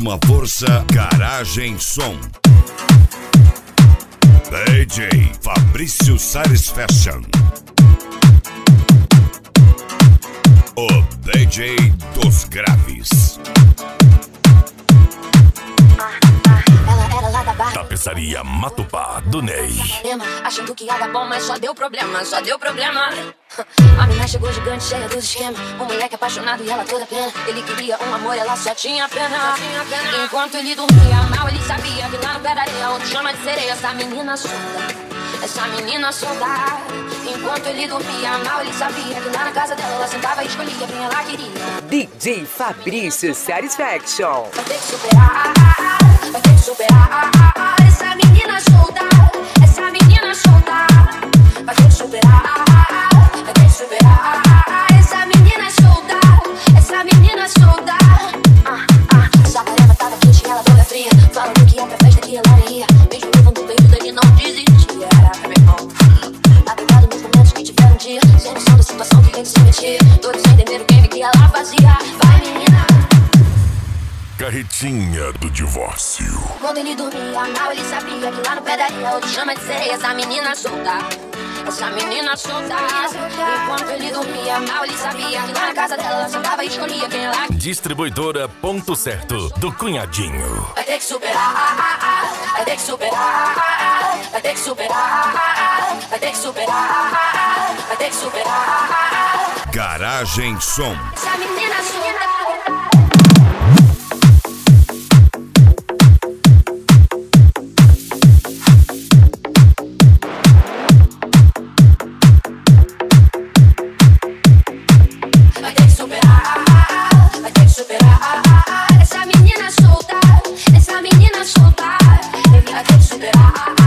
uma força, Garagem Som. DJ Fabrício Satisfaction. O DJ dos graves. Ela era lá da barra. Tapeçaria Matupá do Ney. Achando que ia dar bom, mas só deu problema, só deu problema. A mina chegou gigante, cheia dos esquemas. O moleque apaixonado e ela toda plena. Ele queria um amor, ela só tinha pena. Enquanto ele dormia mal, ele sabia que lá no pé da areia, onde chama de sereia, essa menina solta, essa menina solta. Enquanto ele dormia mal, ele sabia que lá na casa dela, ela sentava e escolhia quem ela queria. DJ Fabrício Satisfaction. Vai ter que superar, vai ter que superar. Essa menina solta, essa menina solta. Vai ter que superar, vai ter que superar. Essa menina solta, essa menina solta. Sabarema tava quente e ela toda fria, falando que ia pra festa que ela ia. Beijo novo no peito dele, não desistia. Era meu irmão, adequado nos momentos que tiveram um dia. Sem noção da situação que ele se metia. Todos entenderam o game que ela fazia. Vai, menina. Carretinha do divórcio. Quando ele dormia mal, ele sabia que lá no pé da areia, onde chama de sereia, essa menina solta, essa menina solta. Enquanto ele dormia mal, ele sabia que lá na casa dela, ela sentava e escolhia quem ela. Distribuidora Ponto Certo do Cunhadinho. Vai ter que superar, vai ter que superar, vai ter que superar, vai ter que superar, vai ter que superar. Garagem Som. Essa menina solta. Vai ter que superar, vai ter que superar. Essa menina solta, essa menina solta. Ele vai ter que superar.